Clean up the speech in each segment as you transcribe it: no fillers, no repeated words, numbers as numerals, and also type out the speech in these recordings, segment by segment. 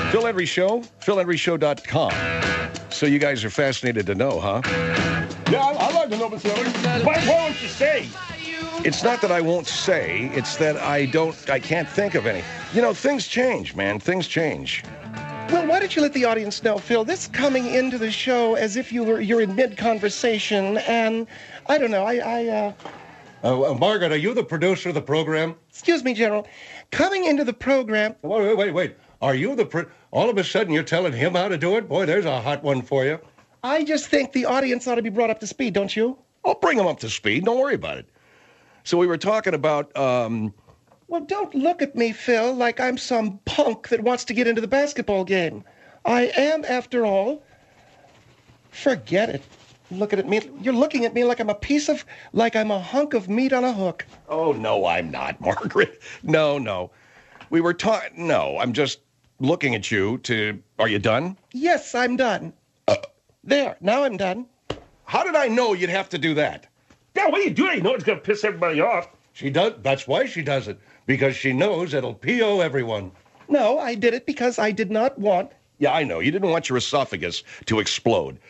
Phil Henry Show, PhilHenryShow.com. So you guys are fascinated to know, huh? Yeah, I'd like to know, Mr. Henry. Why won't you say? It's not that I won't say, it's that I can't think of any. You know, things change, man. Things change. Well, why don't you let the audience know, Phil, this coming into the show as if you're in mid-conversation, and I don't know, Margaret, are you the producer of the program? Excuse me, General. Coming into the program... Wait. Are you all of a sudden you're telling him how to do it? Boy, there's a hot one for you. I just think the audience ought to be brought up to speed, don't you? I'll bring them up to speed. Don't worry about it. So we were talking about, Well, don't look at me, Phil, like I'm some punk that wants to get into the basketball game. I am, after all. Forget it. Looking at me, you're looking at me like I'm a hunk of meat on a hook. Oh, no, I'm not, Margaret. No. We were talking, no, I'm just looking at you are you done? Yes, I'm done. There, now I'm done. How did I know you'd have to do that? Yeah, what are you doing? You know it's going to piss everybody off. She does. That's why she does it. Because she knows it'll PO everyone. No, I did it because I did not want... Yeah, I know. You didn't want your esophagus to explode.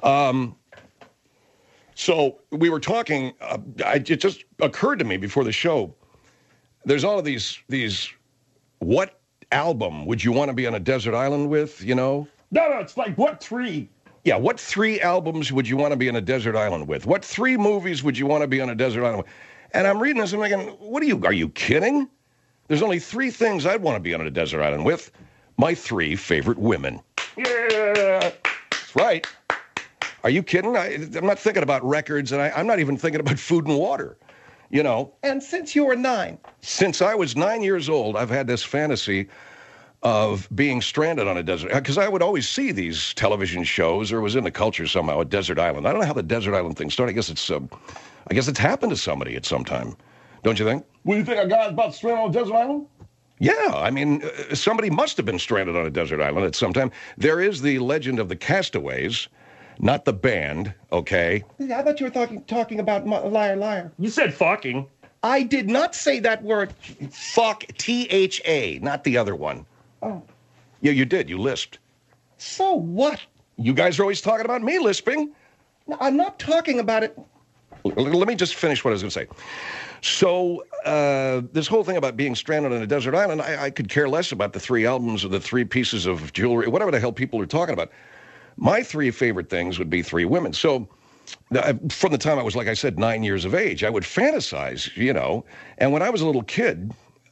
So we were talking, it just occurred to me before the show, there's all of these, what album would you want to be on a desert island with, you know? No, it's like, what three? Yeah, what 3 albums would you want to be on a desert island with? What 3 movies would you want to be on a desert island with? And I'm reading this and I'm thinking, are you kidding? There's only 3 things I'd want to be on a desert island with. My 3 favorite women. Yeah. That's right. Are you kidding? I'm not thinking about records, and I'm not even thinking about food and water, you know. And since you were 9? Since I was 9 years old, I've had this fantasy of being stranded on a desert, because I would always see these television shows, or it was in the culture somehow, a desert island. I don't know how the desert island thing started. I guess it's happened to somebody at some time. Don't you think? Well, you think a guy's about stranded on a desert island? Yeah, I mean, somebody must have been stranded on a desert island at some time. There is the legend of the Castaways, not the band, okay? I thought you were talking about Liar Liar. You said fucking. I did not say that word. Fuck, T-H-A, not the other one. Oh. Yeah, you did. You lisped. So what? You guys are always talking about me lisping. No, I'm not talking about it. Let me just finish what I was going to say. So, this whole thing about being stranded on a desert island, I could care less about the 3 albums or the 3 pieces of jewelry, whatever the hell people are talking about. My 3 favorite things would be 3 women. So, from the time I was, like I said, 9 years of age, I would fantasize, you know. And when I was a little kid,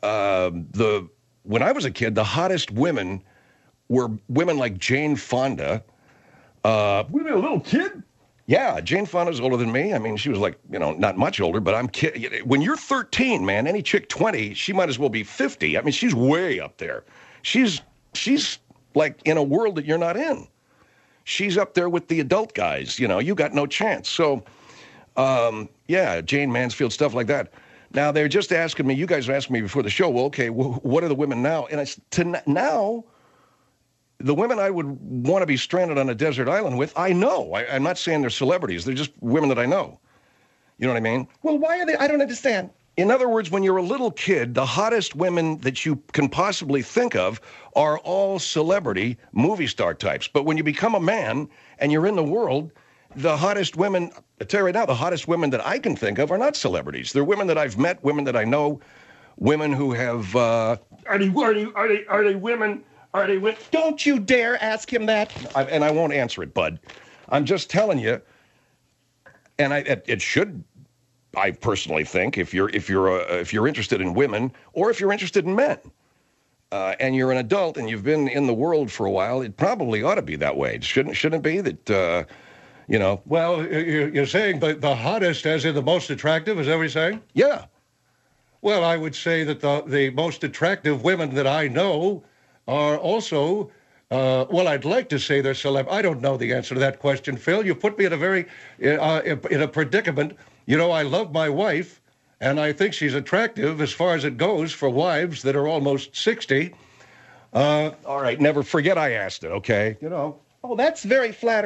when I was a kid, the hottest women were women like Jane Fonda. Were you a little kid? Yeah, Jane Fonda's older than me. I mean, she was like, you know, not much older, but I'm kid. When you're 13, man, any chick 20, she might as well be 50. I mean, she's way up there. She's like in a world that you're not in. She's up there with the adult guys. You know, you got no chance. So, yeah, Jane Mansfield, stuff like that. Now, they're just asking me, you guys are asking me before the show, well, okay, what are the women now? And now, the women I would want to be stranded on a desert island with, I know. I'm not saying they're celebrities. They're just women that I know. You know what I mean? Well, why are they? I don't understand. In other words, when you're a little kid, the hottest women that you can possibly think of are all celebrity movie star types. But when you become a man and you're in the world, the hottest women, I tell you right now, the hottest women that I can think of are not celebrities. They're women that I've met, women that I know, women who have... Are they women? Are they women? Don't you dare ask him that. And I won't answer it, bud. I'm just telling you, and it should... I personally think if you're interested in women or if you're interested in men, and you're an adult and you've been in the world for a while, it probably ought to be that way. Shouldn't it be that you know? Well, you're saying the hottest, as in the most attractive. Is that what you're saying? Yeah. Well, I would say that the most attractive women that I know are also. Well, I'd like to say they're celeb. I don't know the answer to that question, Phil. You put me in a very in a predicament. You know, I love my wife, and I think she's attractive as far as it goes for wives that are almost 60. All right, never forget I asked it, okay? You know. Oh, that's very flattering.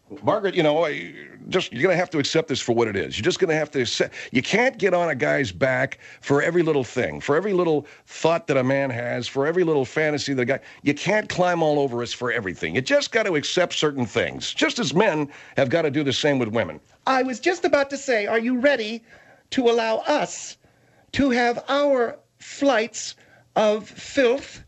Margaret, you're going to have to accept this for what it is. You're just going to have to accept. You can't get on a guy's back for every little thing, for every little thought that a man has, for every little fantasy that a guy. You can't climb all over us for everything. You just got to accept certain things, just as men have got to do the same with women. I was just about to say, are you ready to allow us to have our flights of filth?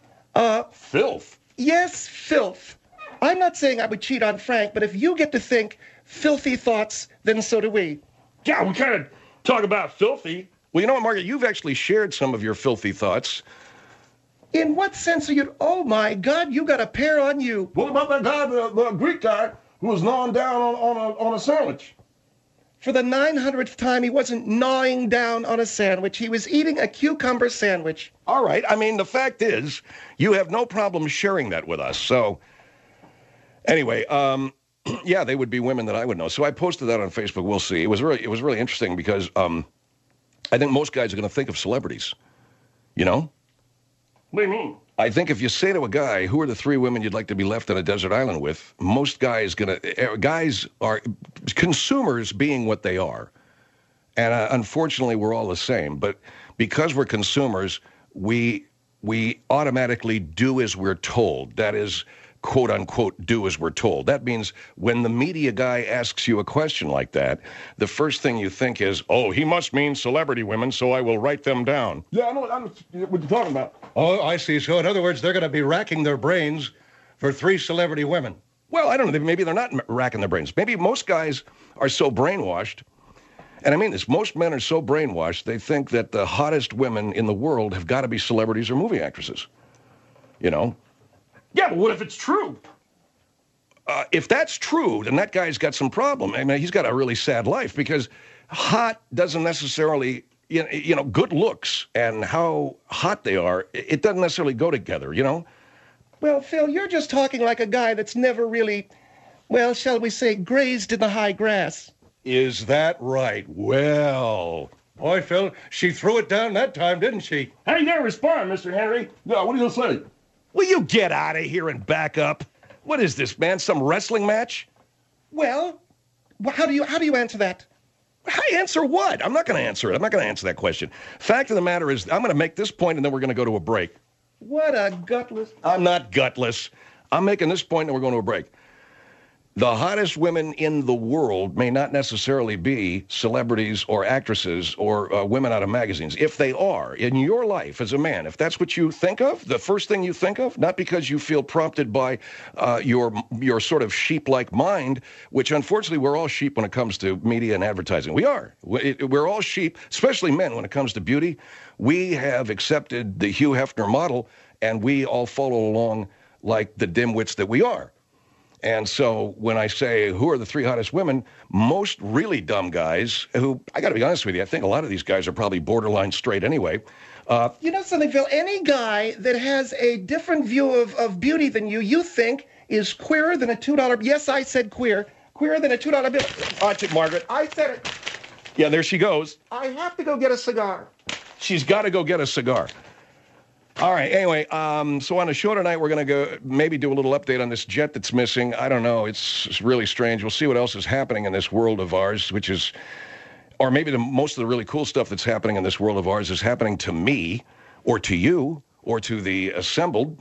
Filth? Yes, filth. I'm not saying I would cheat on Frank, but if you get to think filthy thoughts, then so do we. Yeah, we kind of talk about filthy. Well, you know what, Margaret? You've actually shared some of your filthy thoughts. In what sense are you... Oh, my God, you got a pair on you. What about that guy, the Greek guy, who was gnawing down on a sandwich? For the 900th time, he wasn't gnawing down on a sandwich. He was eating a cucumber sandwich. All right. I mean, the fact is, you have no problem sharing that with us, so... Anyway, yeah, they would be women that I would know. So I posted that on Facebook. We'll see. It was really interesting because I think most guys are going to think of celebrities. You know? What do you mean? I think if you say to a guy, who are the 3 women you'd like to be left on a desert island with, most guys are consumers being what they are. And unfortunately, we're all the same. But because we're consumers, we automatically do as we're told. That is, quote unquote, do as we're told. That means when the media guy asks you a question like that, the first thing you think is, oh, he must mean celebrity women, so I will write them down. Yeah, I know what you're talking about. Oh, I see. So in other words, they're going to be racking their brains for 3 celebrity women. Well, I don't know. Maybe they're not racking their brains. Maybe most guys are so brainwashed, and I mean this, most men are so brainwashed, they think that the hottest women in the world have got to be celebrities or movie actresses. You know? Yeah, but what if it's true? If that's true, then that guy's got some problem. I mean, he's got a really sad life because hot doesn't necessarily, good looks and how hot they are, it doesn't necessarily go together, you know? Well, Phil, you're just talking like a guy that's never really, well, shall we say, grazed in the high grass. Is that right? Well... Boy, Phil, she threw it down that time, didn't she? How you gonna respond, Mr. Henry? Yeah, what are you gonna say? Will you get out of here and back up? What is this, man? Some wrestling match? Well, how do you answer that? I answer what? I'm not going to answer it. I'm not going to answer that question. Fact of the matter is, I'm going to make this point and then we're going to go to a break. What a gutless... I'm not gutless. I'm making this point and we're going to a break. The hottest women in the world may not necessarily be celebrities or actresses or women out of magazines. If they are, in your life as a man, if that's what you think of, the first thing you think of, not because you feel prompted by your sort of sheep-like mind, which unfortunately we're all sheep when it comes to media and advertising. We are. We're all sheep, especially men when it comes to beauty. We have accepted the Hugh Hefner model, and we all follow along like the dimwits that we are. And so when I say, who are the 3 hottest women, most really dumb guys who, I got to be honest with you, I think a lot of these guys are probably borderline straight anyway. You know something, Phil? Any guy that has a different view of beauty than you think is queerer than a $2... Yes, I said queer. Queerer than a $2 bill. Watch it, Margaret. I said it. Yeah, there she goes. I have to go get a cigar. She's got to go get a cigar. All right, anyway, so on the show tonight, we're going to go maybe do a little update on this jet that's missing. I don't know. It's really strange. We'll see what else is happening in this world of ours, which is, or maybe most of the really cool stuff that's happening in this world of ours is happening to me or to you or to the assembled.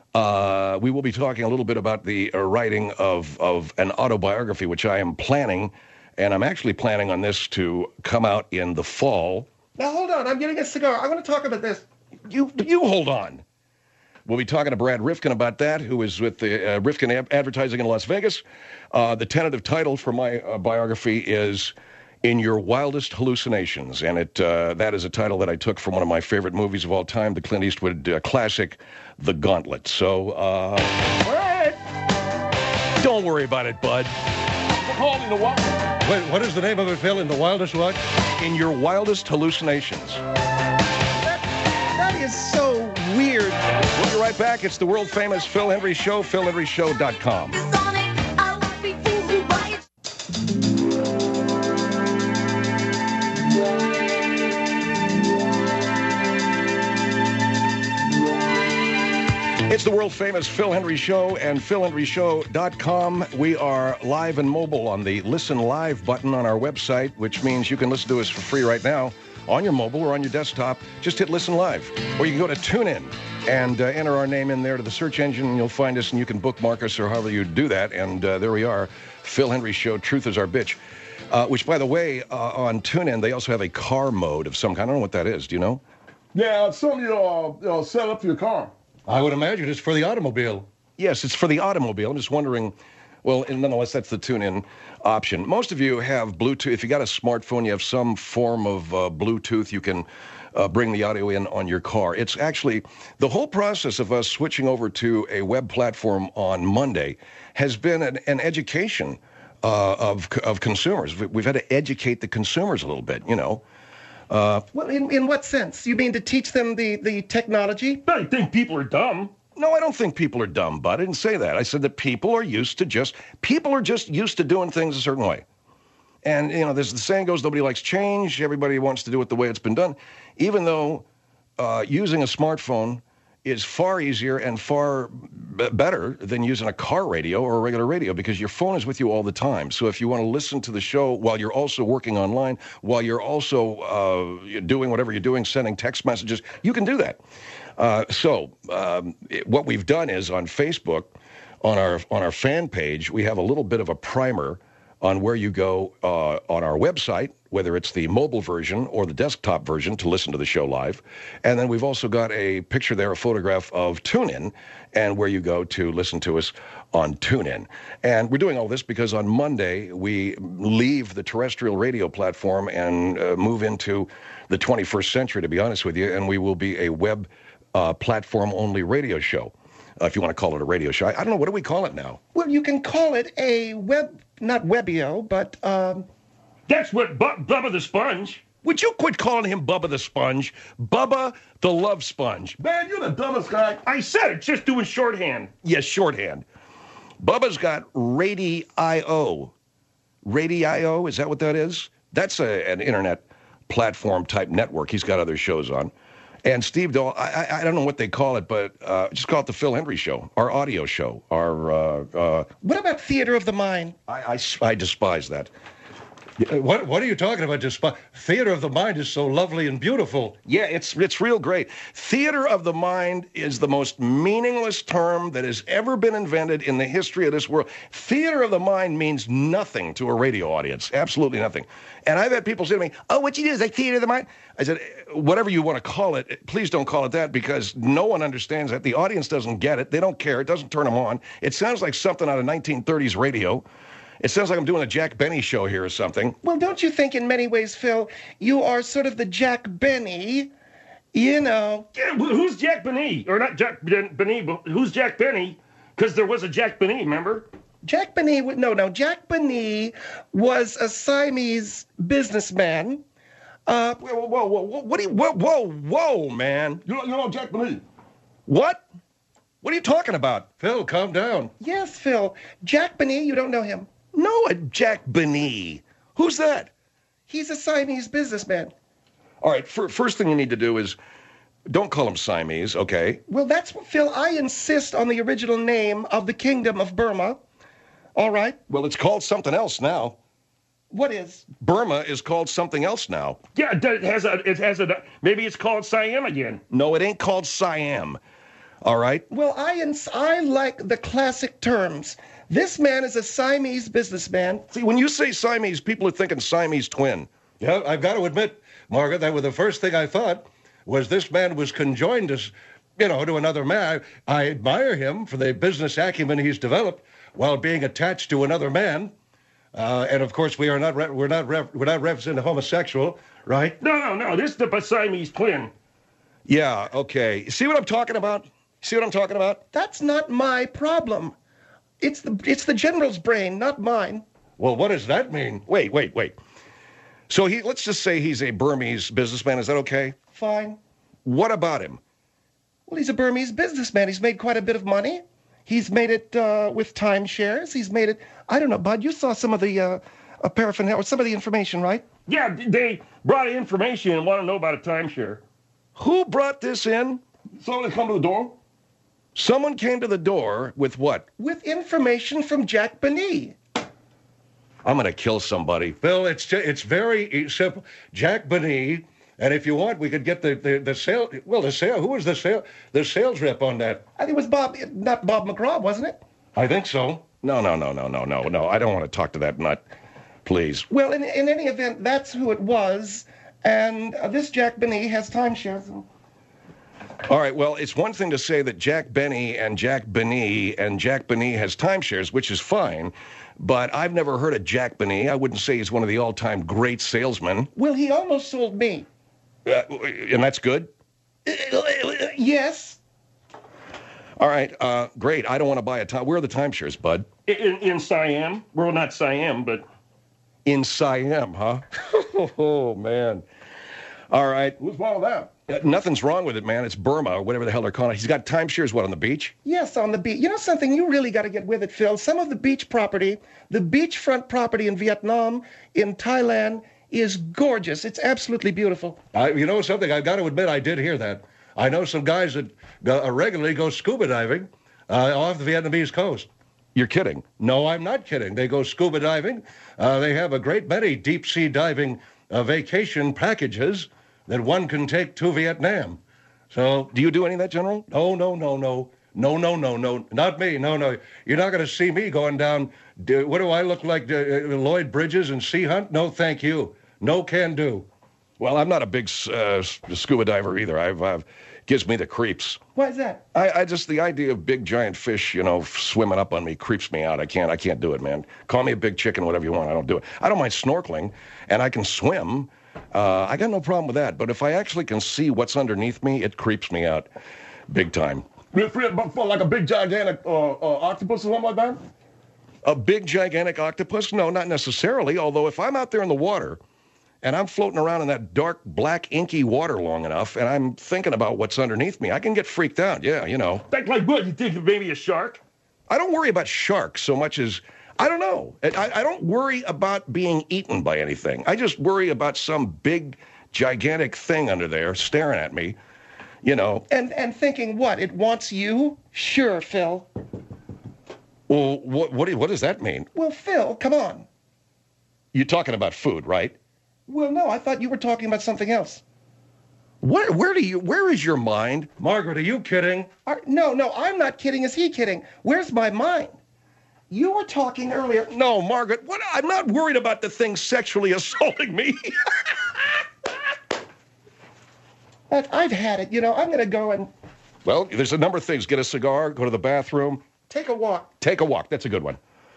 We will be talking a little bit about the writing of an autobiography, which I am planning, and I'm actually planning on this to come out in the fall. Now, hold on. I'm getting a cigar. I want to talk about this. You hold on. We'll be talking to Brad Rifkin about that, who is with the Rifkin Advertising in Las Vegas. The tentative title for my biography is In Your Wildest Hallucinations, and that is a title that I took from one of my favorite movies of all time, the Clint Eastwood classic, The Gauntlet. So, all right. Don't worry about it, bud. Called In the Wild. Wait, what is the name of it, Phil? In the Wildest what? In Your Wildest Hallucinations. That is so weird. We'll be right back. It's the world-famous Phil Hendrie Show, philhendrieshow.com. It's It's the world-famous Phil Hendry Show and philhenryshow.com. We are live and mobile on the Listen Live button on our website, which means you can listen to us for free right now on your mobile or on your desktop. Just hit Listen Live. Or you can go to TuneIn and enter our name in there to the search engine, and you'll find us, and you can bookmark us or however you do that. And there we are, Phil Hendry Show, Truth is Our Bitch. Which, by the way, on TuneIn, they also have a car mode of some kind. I don't know what that is. Do you know? Yeah, it's something you'll set up for your car. I would imagine it's for the automobile. Yes, it's for the automobile. I'm just wondering, well, and nonetheless, that's the tune-in option. Most of you have Bluetooth. If you got a smartphone, you have some form of Bluetooth. You can bring the audio in on your car. It's actually, the whole process of us switching over to a web platform on Monday has been an education of consumers. We've had to educate the consumers a little bit, you know. Well, in what sense? You mean to teach them the technology? I think people are dumb. No, I don't think people are dumb, bud. I didn't say that. I said that people are just used to doing things a certain way. And, you know, there's the saying goes, nobody likes change. Everybody wants to do it the way it's been done. Even though using a smartphone is far easier and far better than using a car radio or a regular radio, because your phone is with you all the time. So if you want to listen to the show while you're also working online, while you're also doing whatever you're doing, sending text messages, you can do that. What we've done is on Facebook, on our fan page, we have a little bit of a primer on where you go on our website, whether it's the mobile version or the desktop version to listen to the show live. And then we've also got a picture there, a photograph of TuneIn, and where you go to listen to us on TuneIn. And we're doing all this because on Monday we leave the terrestrial radio platform and move into the 21st century, to be honest with you, and we will be a web platform-only radio show. If you want to call it a radio show. I don't know, what do we call it now? Well, you can call it a not Webio, but That's what Bubba the Sponge. Would you quit calling him Bubba the Sponge? Bubba the Love Sponge. Man, you're the dumbest guy. I said it, just doing shorthand. Yes, shorthand. Bubba's got Radio. Radio, is that what that is? That's an internet platform type network. He's got other shows on. And Steve Dahl, I don't know what they call it, but just call it the Phil Hendry Show, our audio show, our... what about Theater of the Mind? I despise that. What are you talking about? Theater of the Mind is so lovely and beautiful. Yeah, it's real great. Theater of the mind is the most meaningless term that has ever been invented in the history of this world. Theater of the mind means nothing to a radio audience, absolutely nothing. And I've had people say to me, "Oh, what you do is like theater of the mind?" I said, whatever you want to call it, please don't call it that, because no one understands that. The audience doesn't get it. They don't care. It doesn't turn them on. It sounds like something out of 1930s radio. It sounds like I'm doing a Jack Benny show here or something. Well, don't you think in many ways, Phil, you are sort of the Jack Benny, you know? Yeah, who's Jack Benny? Or not Jack Benny, but who's Jack Benny? Because there was a Jack Benny, remember? Jack Benny, no, Jack Benny was a Siamese businessman. Whoa, man. You know Jack Benny. What? What are you talking about? Phil, calm down. Yes, Phil. Jack Benny, you don't know him. No, a Jack Benny. Who's that? He's a Siamese businessman. All right, first thing you need to do is don't call him Siamese, okay? Well, that's what, Phil, I insist on the original name of the Kingdom of Burma. All right? Well, it's called something else now. What is? Burma is called something else now. Yeah, it has a, maybe it's called Siam again. No, it ain't called Siam. All right? Well, I like the classic terms. This man is a Siamese businessman. See, when you say Siamese, people are thinking Siamese twin. Yeah, I've got to admit, Margaret, that was the first thing I thought was this man was conjoined to another man. I admire him for the business acumen he's developed while being attached to another man. And of course, we're not representing homosexual, right? No. This is the Siamese twin. Yeah, okay. See what I'm talking about? See what I'm talking about? That's not my problem. It's the general's brain, not mine. Well, what does that mean? Wait. So let's just say he's a Burmese businessman. Is that okay? Fine. What about him? Well, he's a Burmese businessman. He's made quite a bit of money. He's made it with timeshares. He's made it, I don't know, Bud, you saw some of the paraphernalia, or some of the information, right? Yeah, they brought information and want to know about a timeshare. Who brought this in? Someone come to the door. Someone came to the door with what? With information from Jack Benny. I'm going to kill somebody. Phil, it's very simple. Jack Benny, and if you want, we could get the sale. Well, the sale. Who was the sales rep on that? I think it was not Bob McGraw, wasn't it? I think so. No. I don't want to talk to that nut. Please. Well, in any event, that's who it was. And this Jack Benny has timeshares. All right, well, it's one thing to say that Jack Benny and Jack Benny has timeshares, which is fine, but I've never heard of Jack Benny. I wouldn't say he's one of the all-time great salesmen. Well, he almost sold me. And that's good? Yes. All right, great. I don't want to buy a time. Where are the timeshares, bud? In Siam. Well, not Siam, but... In Siam, huh? Oh, man. All right. What's wrong with that? Nothing's wrong with it, man. It's Burma, or whatever the hell they're calling it. He's got timeshares, what, on the beach? Yes, on the beach. You know something? You really got to get with it, Phil. Some of the beach property, the beachfront property in Vietnam, in Thailand, is gorgeous. It's absolutely beautiful. You know something? I've got to admit, I did hear that. I know some guys that regularly go scuba diving off the Vietnamese coast. You're kidding. No, I'm not kidding. They go scuba diving. They have a great many deep-sea diving vacation packages that one can take to Vietnam. So, do you do any of that, General? No. Not me. No. You're not going to see me going down. What do I look like, Lloyd Bridges and Sea Hunt? No, thank you. No can do. Well, I'm not a big scuba diver either. Gives me the creeps. Why is that? I just, the idea of big giant fish, swimming up on me creeps me out. I can't do it, man. Call me a big chicken, whatever you want. I don't do it. I don't mind snorkeling, and I can swim. I got no problem with that. But if I actually can see what's underneath me, it creeps me out big time. Like a big gigantic octopus or something like that? A big gigantic octopus? No, not necessarily. Although if I'm out there in the water and I'm floating around in that dark, black, inky water long enough, and I'm thinking about what's underneath me, I can get freaked out. Yeah, Like what? You think maybe a shark? I don't worry about sharks so much as, I don't know. I don't worry about being eaten by anything. I just worry about some big, gigantic thing under there staring at me, And thinking what? It wants you? Sure, Phil. Well, what does that mean? Well, Phil, come on. You're talking about food, right? Well, no, I thought you were talking about something else. Where is your mind? Margaret, are you kidding? No, I'm not kidding. Is he kidding? Where's my mind? You were talking earlier. No, Margaret, I'm not worried about the thing sexually assaulting me. I've had it, I'm going to go and... Well, there's a number of things. Get a cigar, go to the bathroom. Take a walk. Take a walk. That's a good one.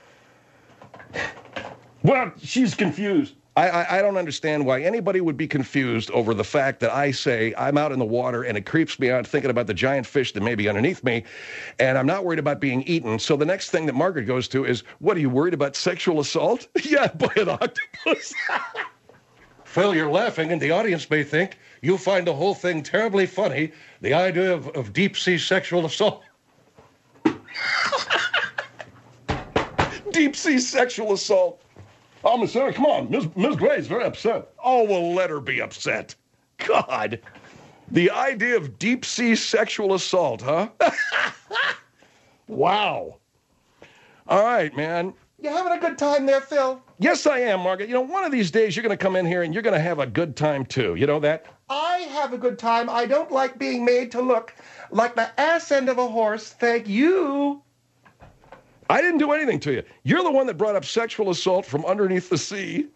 Well, she's confused. I don't understand why anybody would be confused over the fact that I say I'm out in the water and it creeps me out thinking about the giant fish that may be underneath me, and I'm not worried about being eaten. So the next thing that Margaret goes to is, what, are you worried about sexual assault? Yeah, by an octopus. Phil, you're laughing, and the audience may think you find the whole thing terribly funny, the idea of deep-sea sexual assault. Deep-sea sexual assault. Oh, Miss Sarah, come on. Miss Gray's very upset. Oh, well, let her be upset. God. The idea of deep-sea sexual assault, huh? Wow. All right, man. You having a good time there, Phil? Yes, I am, Margaret. One of these days you're going to come in here and you're going to have a good time, too. You know that? I have a good time. I don't like being made to look like the ass end of a horse. Thank you. I didn't do anything to you. You're the one that brought up sexual assault from underneath the sea.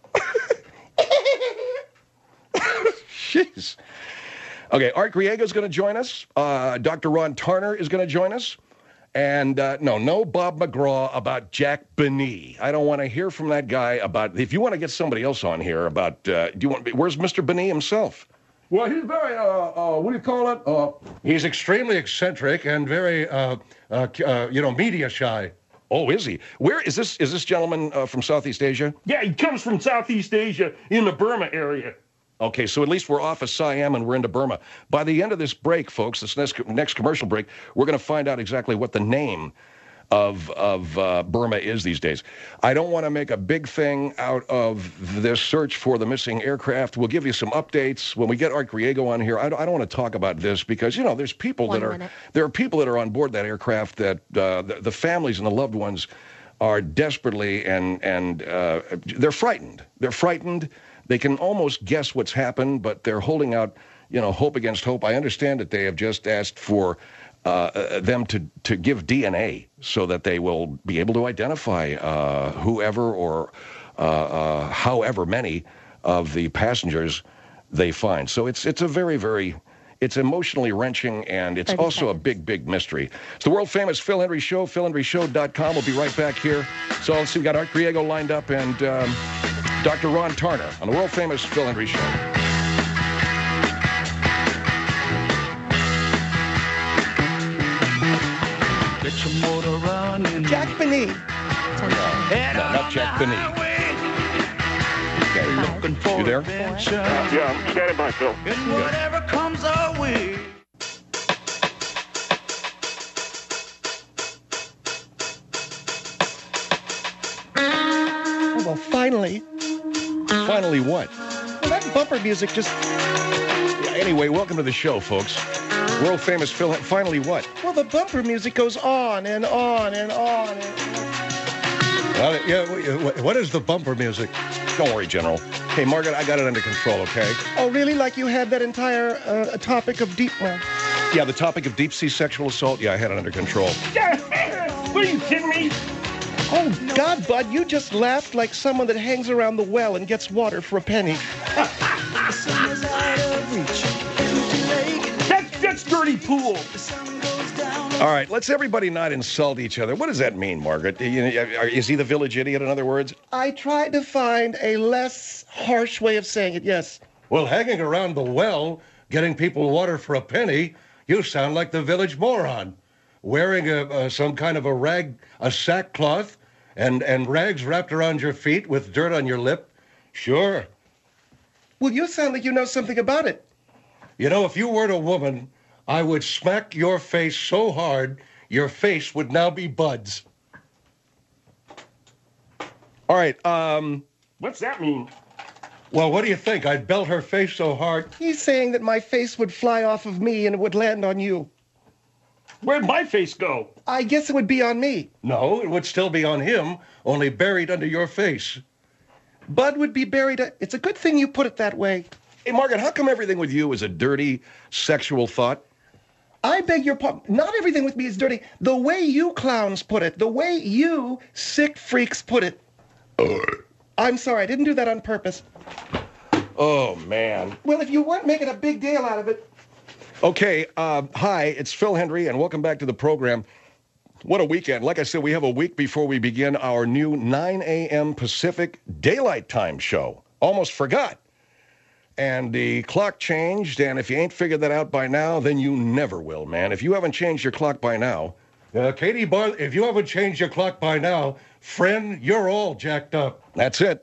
Jeez. Okay, Art Griego's going to join us. Dr. Ron Tarner is going to join us. And no Bob McGraw about Jack Benny. I don't want to hear from that guy about, if you want to get somebody else on here about, where's Mr. Benny himself? Well, he's very, what do you call it? He's extremely eccentric and very, media shy. Oh, is he? Where is this gentleman from Southeast Asia? Yeah, he comes from Southeast Asia in the Burma area. Okay, so at least we're off of Siam and we're into Burma. By the end of this break, folks, this next commercial break, we're going to find out exactly what the name of Burma is these days. I don't want to make a big thing out of this search for the missing aircraft. We'll give you some updates when we get Art Griego on here. I don't want to talk about this because, you know, there's people there are people that are on board that aircraft that the families and the loved ones are desperately and they're frightened. They're frightened. They can almost guess what's happened, but they're holding out, you know, hope against hope. I understand that they have just asked for them to give DNA so that they will be able to identify whoever or however many of the passengers they find. So it's a very, very, it's emotionally wrenching, and it's also a big, big mystery. It's the world-famous Phil Hendrie Show, philhendrieshow.com. We'll be right back here. So let's see, we've got Art Griego lined up and Dr. Ron Tarner on the world-famous Phil Hendrie Show. Jack Benny. No, not Jack Benny. Okay. You there? Yeah, I'm standing by, Phil. Whatever comes our way. Oh, well, finally. Finally what? Well, that bumper music just... Anyway, welcome to the show, folks. World-famous Phil... Finally what? Well, the bumper music goes on and on and on and on. Well, yeah, what is the bumper music? Don't worry, General. Hey, Margaret, I got it under control, okay? Oh, really? Like you had that entire topic of deep... Yeah, the topic of deep-sea sexual assault, yeah, I had it under control. What, are you kidding me? Oh, God, Bud, you just laughed like someone that hangs around the well and gets water for a penny. That's dirty pool. All right, let's everybody not insult each other. What does that mean, Margaret? Is he the village idiot, in other words? I tried to find a less harsh way of saying it, yes. Well, hanging around the well, getting people water for a penny, you sound like the village moron. Wearing some kind of a sackcloth, and rags wrapped around your feet with dirt on your lip? Sure. Well, you sound like you know something about it. You know, if you weren't a woman, I would smack your face so hard, your face would now be Bud's. All right, What's that mean? Well, what do you think? I'd belt her face so hard. He's saying that my face would fly off of me and it would land on you. Where'd my face go? I guess it would be on me. No, it would still be on him, only buried under your face. Bud would be buried. It's a good thing you put it that way. hey, Margaret, how come everything with you is a dirty sexual thought? I beg your pardon. Not everything with me is dirty. The way you clowns put it, the way you sick freaks put it. I'm sorry, I didn't do that on purpose. Oh, man. Well, if you weren't making a big deal out of it. Okay, hi, it's Phil Hendrie, and welcome back to the program. What a weekend. Like I said, we have a week before we begin our new 9 a.m. Pacific Daylight Time show. Almost forgot. And the clock changed, and if you ain't figured that out by now, then you never will, man. If you haven't changed your clock by now... Katie Bar, if you haven't changed your clock by now, friend, you're all jacked up. That's it.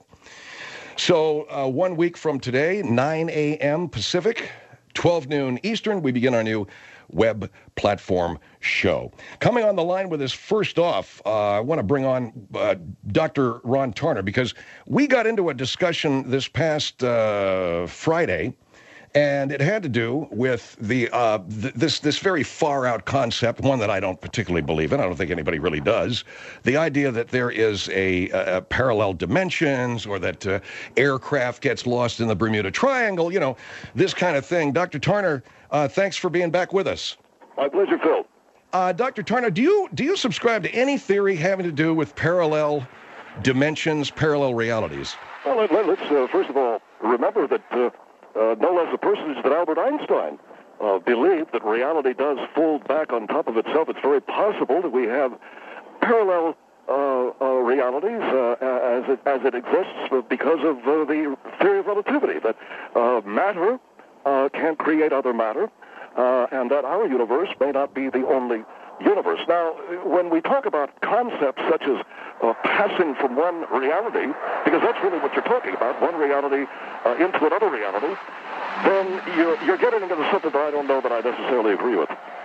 So 1 week from today, 9 a.m. Pacific, 12 noon Eastern, we begin our new web platform show. Coming on the line with us first off, I want to bring on Dr. Ron Tarner, because we got into a discussion this past Friday, and it had to do with the this very far-out concept, one that I don't particularly believe in. I don't think anybody really does. The idea that there is a parallel dimensions, or that aircraft gets lost in the Bermuda Triangle, you know, this kind of thing. Dr. Tarner, thanks for being back with us. My pleasure, Phil. Dr. Tarner, do you subscribe to any theory having to do with parallel dimensions, parallel realities? Well, let's first of all remember that no less a personage than Albert Einstein believed that reality does fold back on top of itself. It's very possible that we have parallel realities as it exists because of the theory of relativity, that matter can create other matter, and that our universe may not be the only universe. Now, when we talk about concepts such as passing from one reality, because that's really what you're talking about, one reality into another reality, then you're getting into something that I don't know that I necessarily agree with.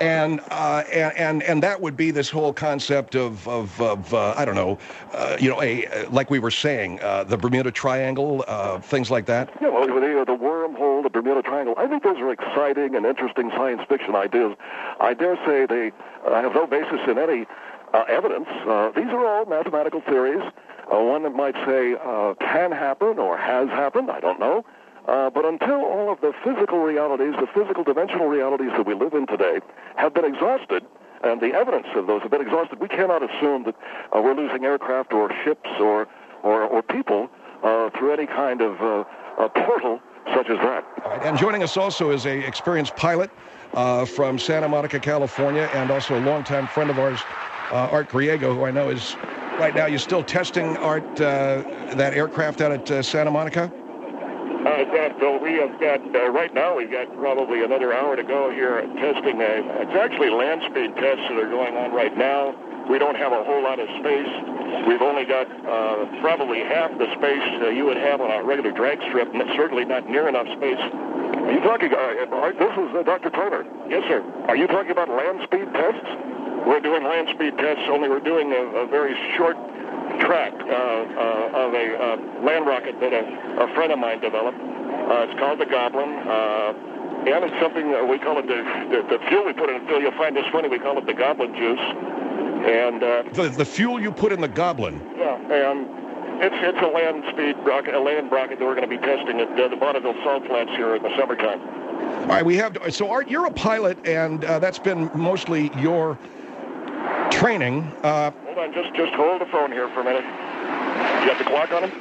and that would be this whole concept of I don't know, like we were saying, the Bermuda Triangle, things like that. Yeah, well, the wormhole, the Bermuda Triangle. I think those are exciting and interesting science fiction ideas. I dare say they have no basis in any evidence. These are all mathematical theories. One that might say can happen or has happened. I don't know. But until all of the physical realities, the physical dimensional realities that we live in today have been exhausted, and the evidence of those have been exhausted, we cannot assume that we're losing aircraft or ships or people through any kind of portal such as that. All right, and joining us also is a experienced pilot from Santa Monica, California, and also a longtime friend of ours, Art Griego, who I know is right now. You're still testing, Art, that aircraft out at Santa Monica? Bill, we have got, right now, we've got probably another hour to go here testing. It's actually land speed tests that are going on right now. We don't have a whole lot of space. We've only got probably half the space you would have on a regular drag strip, and certainly not near enough space. Are you talking, this is Dr. Turner. Yes, sir. Are you talking about land speed tests? We're doing land speed tests, only we're doing a very short track of a land rocket that a friend of mine developed. It's called the Goblin, and it's something we call it the fuel we put in it. Phil, you'll find this funny. We call it the Goblin juice. And the fuel you put in the Goblin. Yeah, and it's a land speed rocket, a land rocket that we're going to be testing at the Bonneville Salt Flats here in the summertime. All right, we have so Art, you're a pilot, and that's been mostly your training. Hold on, just hold the phone here for a minute. You got the clock on him?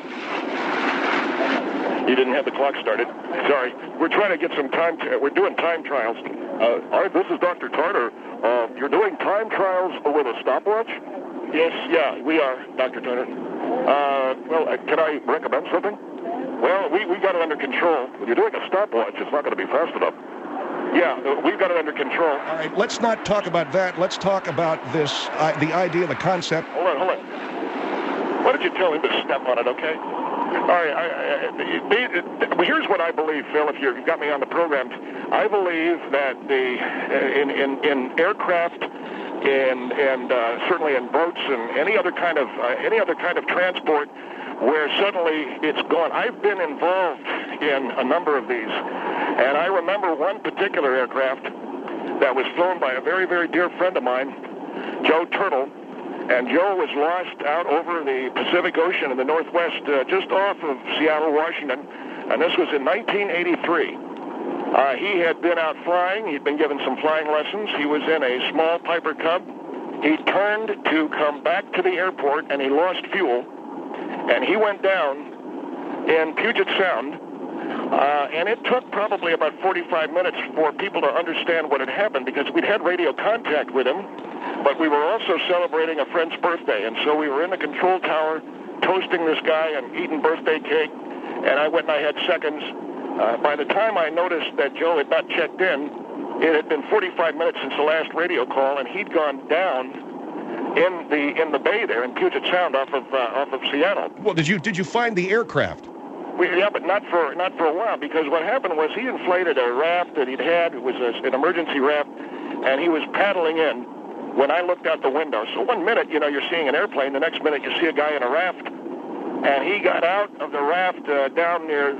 You didn't have the clock started. Sorry. We're trying to get some time. We're doing time trials. All right, this is Dr. Turner. You're doing time trials with a stopwatch? Yes, yeah, we are, Dr. Turner. Can I recommend something? Well, we got it under control. When you're doing a stopwatch, it's not going to be fast enough. Yeah, we've got it under control. All right, let's not talk about that. Let's talk about this, the idea, the concept. Hold on. Why don't you tell him to step on it, okay? All right, here's what I believe, Phil, if you've got me on the program. I believe that in aircraft and certainly in boats and any other kind of transport where suddenly it's gone. I've been involved in a number of these, and I remember one particular aircraft that was flown by a very, very dear friend of mine, Joe Turtle. And Joe was lost out over the Pacific Ocean in the Northwest, just off of Seattle, Washington. And this was in 1983. He had been out flying. He'd been given some flying lessons. He was in a small Piper Cub. He turned to come back to the airport, and he lost fuel. And he went down in Puget Sound. And it took probably about 45 minutes for people to understand what had happened, because we'd had radio contact with him. But we were also celebrating a friend's birthday, and so we were in the control tower toasting this guy and eating birthday cake, and I went and I had seconds. By the time I noticed that Joe had not checked in, it had been 45 minutes since the last radio call, and he'd gone down in the bay there in Puget Sound off of Seattle. Well, did you find the aircraft? Yeah, but not for a while, because what happened was he inflated a raft that he'd had. It was an emergency raft, and he was paddling in when I looked out the window. So one minute, you're seeing an airplane. The next minute, you see a guy in a raft. And he got out of the raft down near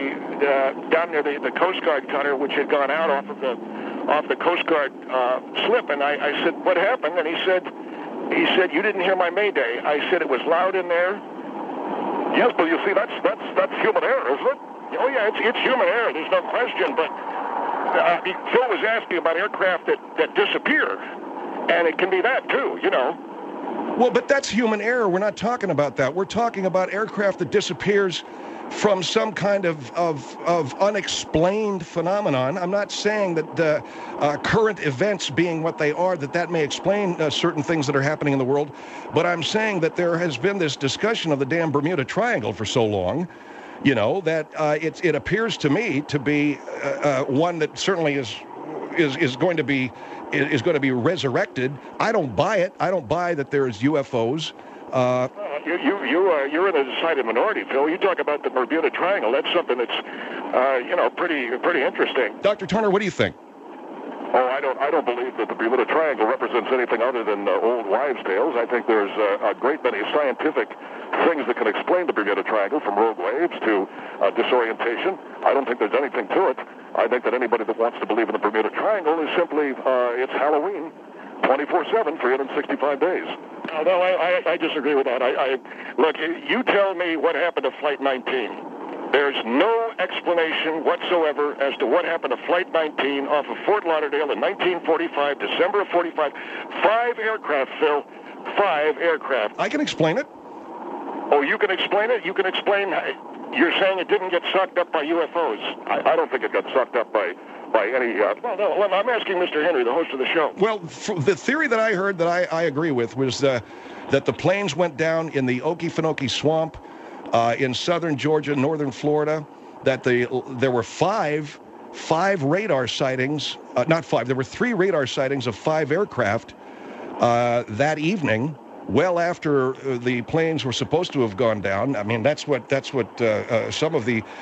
the Coast Guard cutter, which had gone out off the Coast Guard slip. And I said, "What happened?" And he said, "You didn't hear my mayday." I said, "It was loud in there." Yes, but you see, that's human error, isn't it? Oh yeah, it's human error. There's no question. But Phil was asking about aircraft that disappear. And it can be that, too, Well, but that's human error. We're not talking about that. We're talking about aircraft that disappears from some kind of unexplained phenomenon. I'm not saying that current events being what they are, that may explain certain things that are happening in the world. But I'm saying that there has been this discussion of the damn Bermuda Triangle for so long, that it appears to me to be one that certainly is going to be resurrected. I don't buy it. I don't buy that there's UFOs. You're in a decided minority, Phil. You talk about the Bermuda Triangle. That's something that's, pretty interesting. Dr. Turner, what do you think? Oh, I don't believe that the Bermuda Triangle represents anything other than old wives' tales. I think there's a great many scientific things that can explain the Bermuda Triangle, from rogue waves to disorientation. I don't think there's anything to it. I think that anybody that wants to believe in the Bermuda Triangle is simply, it's Halloween, 24/7, 365 days. No, I disagree with that. Look, you tell me what happened to Flight 19. There's no explanation whatsoever as to what happened to Flight 19 off of Fort Lauderdale in 1945, December of 45. 5 aircraft, Phil. 5 aircraft. I can explain it. Oh, you can explain it? You can explain... You're saying it didn't get sucked up by UFOs. I don't think it got sucked up by any... Well, no, I'm asking Mr. Henry, the host of the show. Well, the theory that I heard that I agree with was that the planes went down in the Okefenokee Swamp in southern Georgia, northern Florida, that there were five radar sightings, not 5, there were 3 radar sightings of 5 aircraft that evening, well after the planes were supposed to have gone down. I mean, that's what some of the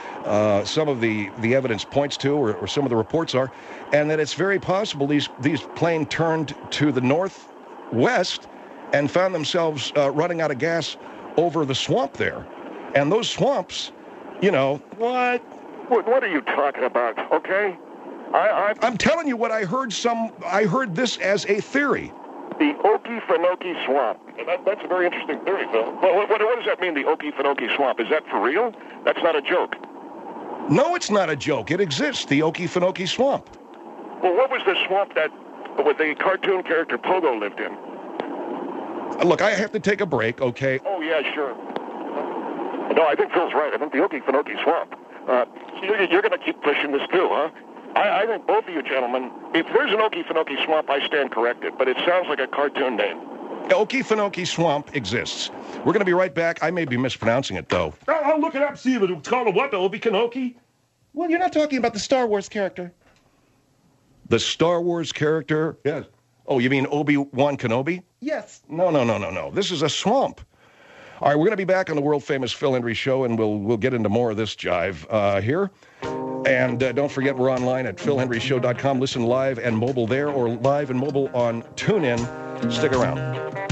evidence points to, or some of the reports are, and that it's very possible these planes turned to the northwest and found themselves running out of gas over the swamp there. And those swamps, you know... What are you talking about, okay? I'm telling you what I heard. I heard this as a theory. The Okefenokee Swamp. That's a very interesting theory, Phil. Well, what does that mean, the Okefenokee Swamp? Is that for real? That's not a joke. No, it's not a joke. It exists, the Okefenokee Swamp. Well, what was the swamp that the cartoon character Pogo lived in? Look, I have to take a break, okay? Oh, yeah, sure. No, I think Phil's right. I think the Okefenokee Swamp. You're going to keep pushing this too, huh? I think both of you gentlemen, if there's an Okefenokee Swamp, I stand corrected, but it sounds like a cartoon name. Okefenokee Swamp exists. We're going to be right back. I may be mispronouncing it, though. I'll look it up, see if it's called what, the Okefenokee? Well, you're not talking about the Star Wars character. The Star Wars character? Yes. Oh, you mean Obi-Wan Kenobi? Yes. No. This is a swamp. All right, we're going to be back on the world-famous Phil Hendrie Show, and we'll get into more of this jive here. And don't forget, we're online at philhendrieshow.com. Listen live and mobile there, or live and mobile on TuneIn. Stick around.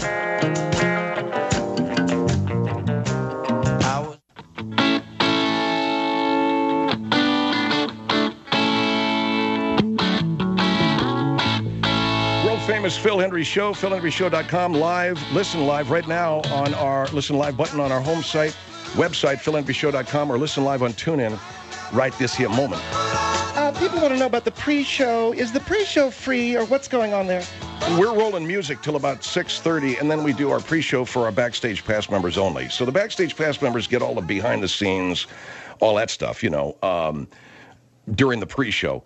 World-famous Phil Hendrie Show, philhendrieshow.com, live. Listen live right now on our Listen Live button on our home website, philhendrieshow.com, or listen live on TuneIn right this here moment. People want to know about the pre-show. Is the pre-show free, or what's going on there? We're rolling music till about 6:30, and then we do our pre-show for our Backstage Pass members only. So the Backstage Pass members get all the behind-the-scenes, all that stuff, during the pre-show.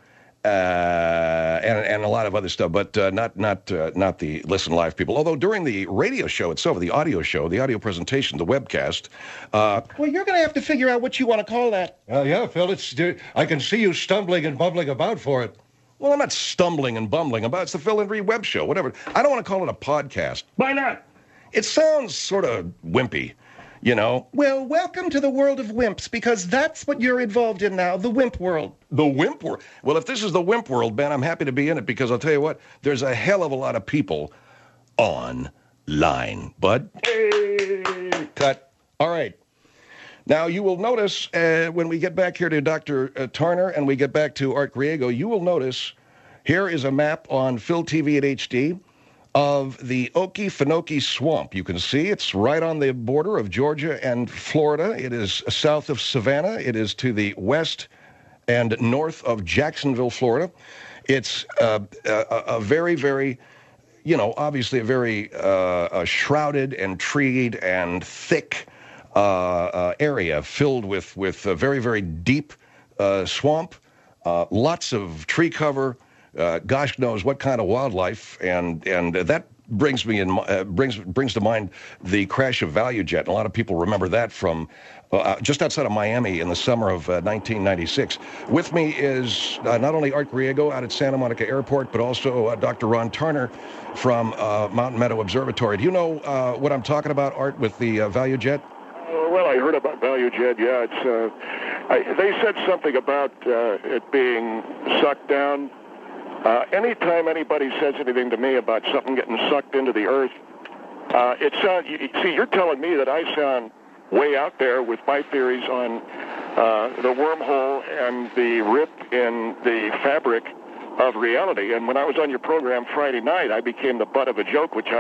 And a lot of other stuff, but not the Listen Live people. Although during the radio show itself, the audio show, the audio presentation, the webcast. Well, you're going to have to figure out what you want to call that. Yeah, Phil, I can see you stumbling and bumbling about for it. Well, I'm not stumbling and bumbling about it. It's the Phil Hendrie Web Show, whatever. I don't want to call it a podcast. Why not? It sounds sort of wimpy. Well, welcome to the world of wimps, because that's what you're involved in now, the wimp world. The wimp world? Well, if this is the wimp world, Ben, I'm happy to be in it, because I'll tell you what, there's a hell of a lot of people online. Bud? Hey. Cut. All right. Now, you will notice when we get back here to Dr. Turner and we get back to Art Griego, you will notice here is a map on Phil TV at HD of the Okefenokee Swamp. You can see it's right on the border of Georgia and Florida. It is south of Savannah. It is to the west and north of Jacksonville, Florida. It's a very, very, obviously a very shrouded and treed and thick area filled with very, very deep swamp, lots of tree cover, gosh knows what kind of wildlife, and that brings to mind the crash of ValueJet. And a lot of people remember that from just outside of Miami in the summer of 1996. With me is not only Art Griego out at Santa Monica Airport, but also Dr. Ron Turner from Mountain Meadow Observatory. Do you know what I'm talking about, Art, with the ValueJet? Well, I heard about ValueJet. Yeah, they said something about it being sucked down Anytime anybody says anything to me about something getting sucked into the earth, you're telling me that I sound way out there with my theories on the wormhole and the rip in the fabric of reality. And when I was on your program Friday night, I became the butt of a joke, which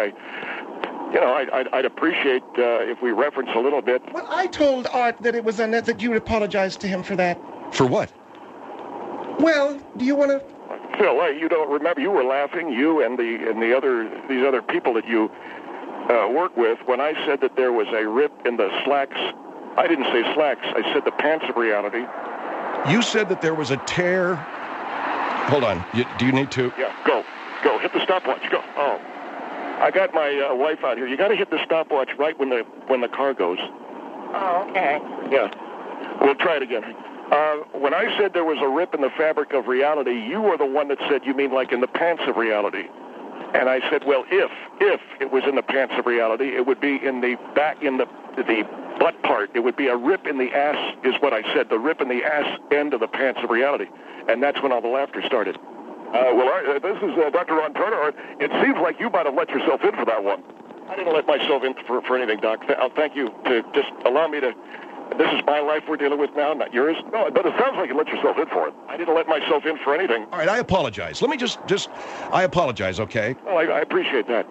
I'd appreciate if we reference a little bit. Well, I told Art that it was that you would apologize to him for that. For what? Well, do you want to... Phil, you don't remember? You were laughing, you and these other people that you work with, when I said that there was a rip in the slacks. I didn't say slacks. I said the pants of reality. You said that there was a tear. Hold on. Do you need to? Yeah, go. Hit the stopwatch. Go. Oh, I got my wife out here. You got to hit the stopwatch right when the car goes. Oh, okay. Yeah. We'll try it again. When I said there was a rip in the fabric of reality, you were the one that said you mean like in the pants of reality. And I said, well, if it was in the pants of reality, it would be in the back, in the butt part. It would be a rip in the ass, is what I said, the rip in the ass end of the pants of reality. And that's when all the laughter started. This is Dr. Ron Turner. It seems like you might have let yourself in for that one. I didn't let myself in for anything, Doc. I'll thank you to just allow me to... This is my life we're dealing with now, not yours. No, but it sounds like you let yourself in for it. I didn't let myself in for anything. All right, I apologize. Let me I apologize, okay? Well, I appreciate that.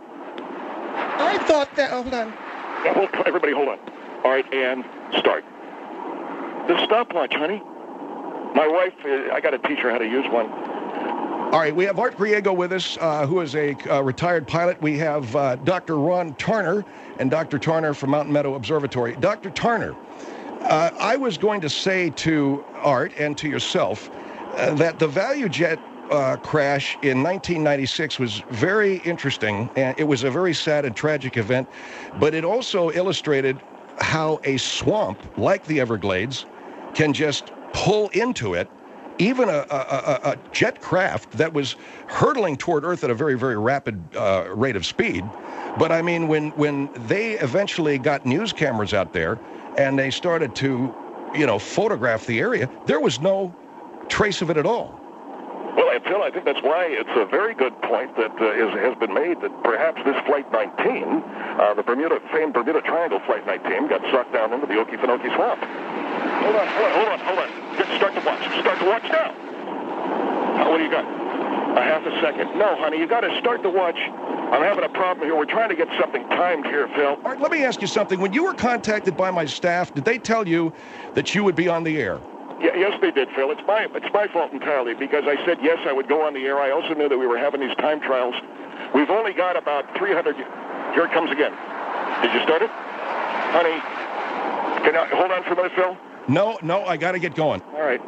I thought that... Oh, hold on. Yeah, well, everybody, hold on. All right, and start. The stopwatch, honey. My wife, I got to teach her how to use one. All right, we have Art Griego with us, who is a retired pilot. We have Dr. Ron Turner and Dr. Turner from Mountain Meadow Observatory. Dr. Turner, I was going to say to Art and to yourself that the ValueJet crash in 1996 was very interesting, and it was a very sad and tragic event, but it also illustrated how a swamp like the Everglades can just pull into it. Even a jet craft that was hurtling toward Earth at a very, very rapid rate of speed. But I mean, when they eventually got news cameras out there and they started to, photograph the area, there was no trace of it at all. Well, Phil, I think that's why it's a very good point that has been made that perhaps this Flight 19, the famed Bermuda Triangle Flight 19, got sucked down into the Okefenokee Swamp. Hold on. Start the watch now. What do you got? A half a second. No, honey, you got to start the watch. I'm having a problem here. We're trying to get something timed here, Phil. All right, let me ask you something. When you were contacted by my staff, did they tell you that you would be on the air? Yeah, yes, they did, Phil. It's my fault entirely because I said yes, I would go on the air. I also knew that we were having these time trials. We've only got about 300. Here it comes again. Did you start it? Honey, can I hold on for a minute, Phil? No, I got to get going. All right.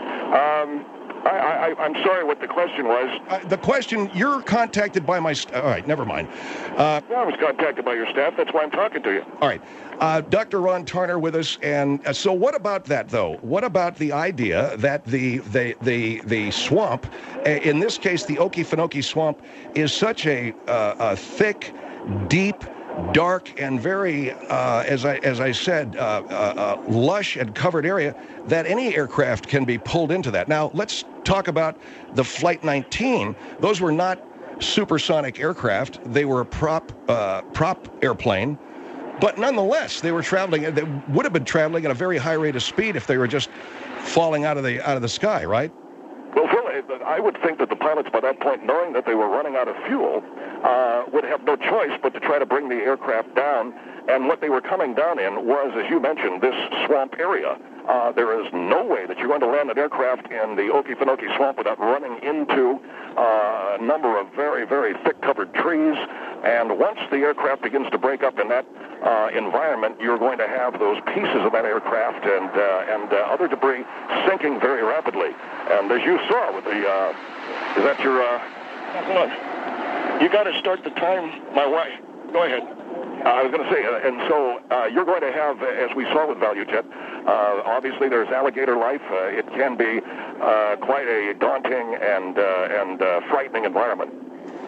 I'm sorry what the question was. The question, you're contacted by my... All right, never mind. I was contacted by your staff. That's why I'm talking to you. All right. Dr. Ron Turner with us. And so what about that, though? What about the idea that the swamp, in this case, the Okefenokee Swamp, is such a thick, deep, dark, and very, as I said, lush and covered area that any aircraft can be pulled into that. Now, let's talk about the Flight 19. Those were not supersonic aircraft. They were a prop airplane. But nonetheless, they would have been traveling at a very high rate of speed if they were just falling out of the sky, right? Well, Phil, I would think that the pilots by that point, knowing that they were running out of fuel, would have no choice but to try to bring the aircraft down. And what they were coming down in was, as you mentioned, this swamp area. There is no way that you're going to land an aircraft in the Okefenokee Swamp without running into a number of very, very thick-covered trees. And once the aircraft begins to break up in that environment, you're going to have those pieces of that aircraft and other debris sinking very rapidly. And as you saw with the, is that your, hold on. You got to start the time, my wife. Go ahead. I was going to say, and so you're going to have, as we saw with ValueJet, obviously there's alligator life. It can be quite a daunting and frightening environment.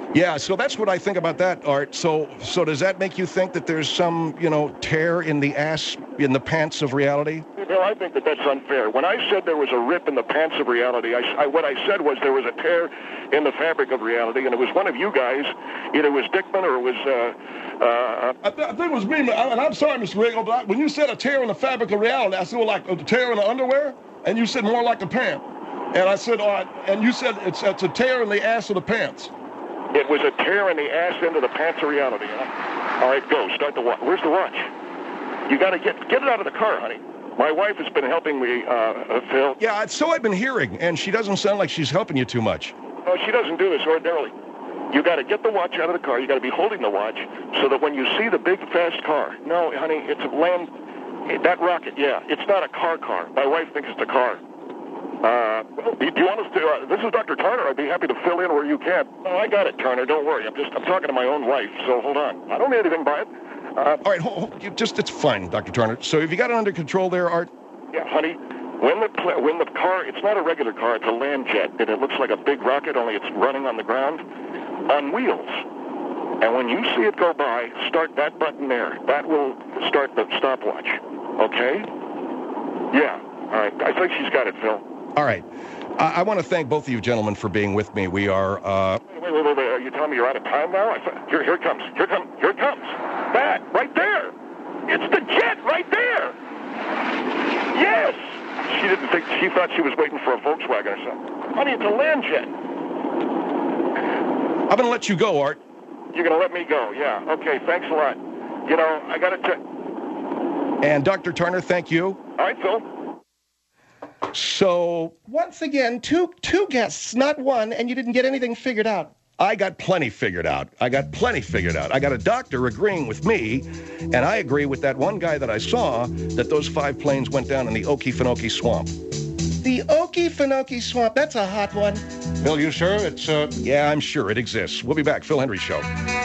Yeah, so that's what I think about that, Art. So does that make you think that there's some, tear in the pants of reality? No, I think that's unfair. When I said there was a rip in the pants of reality, what I said was there was a tear in the fabric of reality, and it was one of you guys, either it was Dickman or it was... I think it was me, and I'm sorry, Mr. Riggle, but when you said a tear in the fabric of reality, I said, well, like a tear in the underwear, and you said more like a pant. And I said, all right, and you said it's a tear in the ass of the pants. It was a tear in the ass into the pants of reality. Huh? All right, go. Start the watch. Where's the watch? You got to get it out of the car, honey. My wife has been helping me, Phil. Yeah, so I've been hearing, and she doesn't sound like she's helping you too much. No, she doesn't do this ordinarily. You got to get the watch out of the car. You got to be holding the watch so that when you see the big, fast car. No, honey, it's a land... That rocket, yeah. It's not a car. My wife thinks it's a car. Do you want us to... this is Dr. Turner. I'd be happy to fill in where you can. No, I got it, Turner. Don't worry. I'm talking to my own wife, so hold on. I don't need anything by it. All right, it's fine, Dr. Turner. So have you got it under control there, Art? Yeah, honey. When the car... It's not a regular car. It's a land jet. And it looks like a big rocket, only it's running on the ground on wheels. And when you see it go by, start that button there. That will start the stopwatch. Okay? Yeah. All right. I think she's got it, Phil. All right. I want to thank both of you gentlemen for being with me. We are... Wait. Are you telling me you're out of time now? Here it comes. Here it comes. That, right there. It's the jet right there. Yes. She thought she was waiting for a Volkswagen or something. Honey, it's a land jet. I'm going to let you go, Art. You're going to let me go, yeah. Okay, thanks a lot. I got to... And Dr. Turner, thank you. All right, Phil. So... Once again, two guests, not one, and you didn't get anything figured out. I got plenty figured out. I got a doctor agreeing with me, and I agree with that one guy that I saw that those 5 planes went down in the Okefenokee Swamp. The Okefenokee Swamp, that's a hot one. Bill, you sure? It's, Yeah, I'm sure it exists. We'll be back. Phil Hendry Show.